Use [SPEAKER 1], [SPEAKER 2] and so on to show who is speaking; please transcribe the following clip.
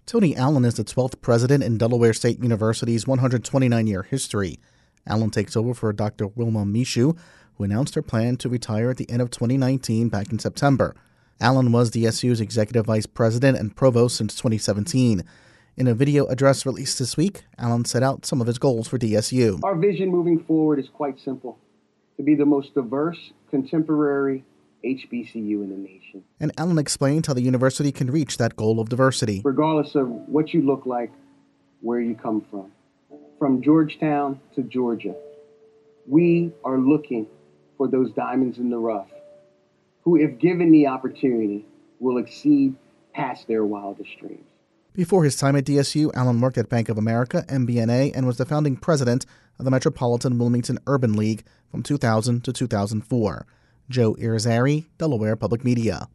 [SPEAKER 1] Tony Allen is the 12th president in Delaware State University's 129-year history. Allen takes over for Dr. Wilma Mishu, who announced her plan to retire at the end of 2019 back in September. Allen was DSU's executive vice president and provost since 2017. In a video address released this week, Allen set out some of his goals for DSU.
[SPEAKER 2] Our vision moving forward is quite simple: to be the most diverse, contemporary HBCU in the nation.
[SPEAKER 1] And Allen explained how the university can reach that goal of diversity.
[SPEAKER 2] Regardless of what you look like, where you come from Georgetown to Georgia, we are looking for those diamonds in the rough who, if given the opportunity, will exceed past their wildest dreams.
[SPEAKER 1] Before his time at DSU, Allen worked at Bank of America, MBNA, and was the founding president of the Metropolitan Wilmington Urban League from 2000 to 2004. Joe Irizarry, Delaware Public Media.